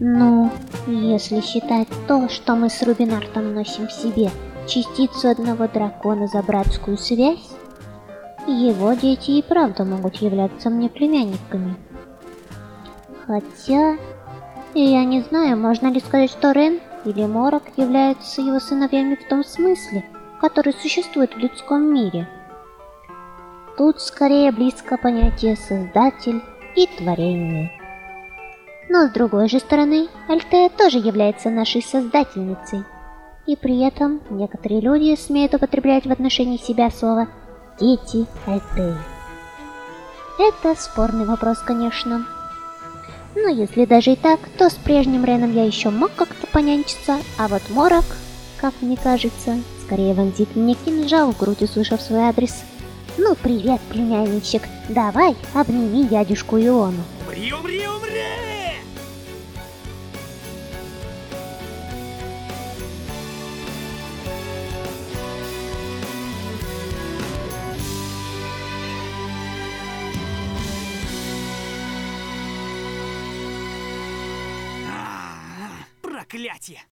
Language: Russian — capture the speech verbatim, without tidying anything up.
Ну, если считать то, что мы с Рубинартом носим в себе частицу одного дракона за братскую связь, его дети и правда могут являться мне племянниками. Хотя, я не знаю, можно ли сказать, что Рен или Морок являются его сыновьями в том смысле, который существует в людском мире. Тут скорее близко понятие «создатель» и «творение». Но с другой же стороны, Альтея тоже является нашей создательницей. И при этом некоторые люди смеют употреблять в отношении себя слово «дети Альтеи». Это спорный вопрос, конечно. Но если даже и так, то с прежним Реном я еще мог как-то понянчиться, а вот Морок, как мне кажется, скорее вонзит мне кинжал в грудь, услышав свой адрес. Ну, привет, племянничек, давай обними дядюшку Иону. Умри, умри, умри! Проклятие!